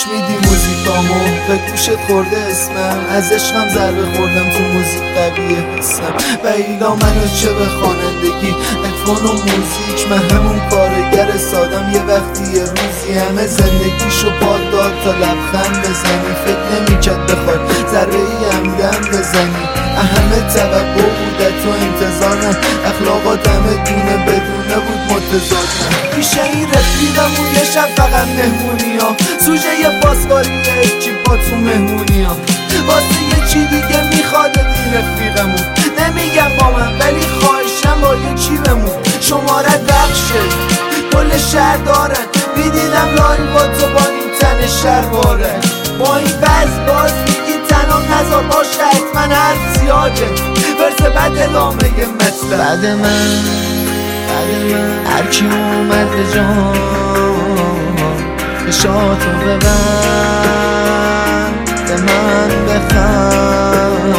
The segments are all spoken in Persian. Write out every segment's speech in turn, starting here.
گوش میدی موزیکامو، به گوشت خورده اسمم، از عشقم ضربه خوردم تو موزیک قویه حسم. و ایلا منو چه به خوانندگی، اتفان و موزیک، من همون کارگر سادم. یه وقتی یه روزی همه زندگیشو پاد داد تا لبخند بزنی. فکر نمیکرد بخوای ضربه ای همدم بزنی. همه توقع بوده تو انتظارم، اخلاقات همه دونه بدونه بود متضادم. پیش این رفیقمون یه شب فقط مهمونی ها، سوژه یه پاسکاری اکیپا تو مهمونی ها. واسه یه چی دیگه میخواد این رفیقمون، نمیگم با من ولی خواهشم با یکی بمون. شمارت بخشه کل شهر دارن، میدیدم لاین با تو با این تن شهرواره. با این بز باز میگی تنها نزار باشه، حتما حرف زیاده ورس بعد ادامه مثل بعد من هرکی اومد به جان بشاتو ببند، به من بخند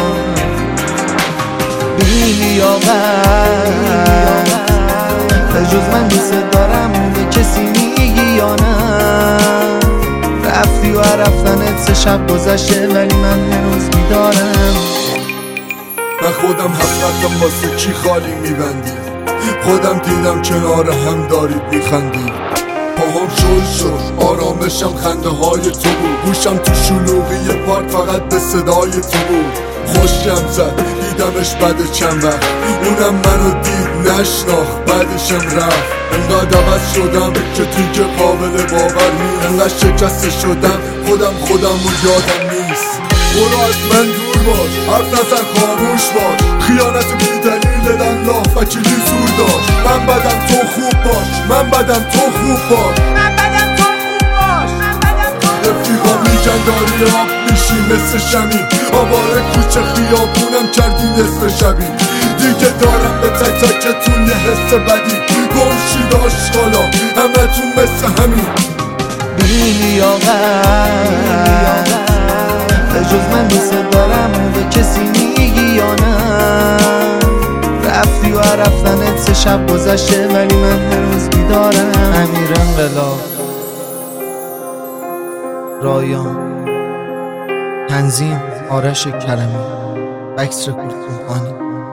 بیلی آقا به جز من دوست دارم به کسی میگی یا نه؟ رفتی و رفتنت 3 شب گذشته ولی من هنوز بیدارم. من خودم حسرتم واسه کی خالی میبندی، خودم دیدم کنار هم دارید میخندید. پاهم شل شد آرامشم خنده های تو بود، گوشم تو شلوغی پارک فقط به صدای تو بود. خوشم زد دیدمش بعد چند وقت، اونم منو دید نشناخت بعدشم رفت. انقدر عوض شدم که دیگه قابل باور نیست، انقدر شکسته شدم خودمو یادم نیست. برو از من دور باش، حرف نزن خاموش باش، خیانت بی دلیل الله وکیلی زور داشت. من بدم تو خوب باش، من بدم تو خوب باش، من بدم تو خوب باش، من بدم تو رفیقا میگن داری آب میشی مثل شمی، آواره کوچه خیابونم کردی نصف شبی. دیگه دارم به تک تکتون یه حس بدی، گمشید آشغالا همه تون مثل همین. بیلی آقا به جز من دوست دارم به کسی میگی یا نه؟ رفتی و رفتنت 3 شب گذشته ولی من هنوز بیدارم. امیر انقلاب، رایان، تنظیم آرش کرمی، بکس رکورد کمپانی.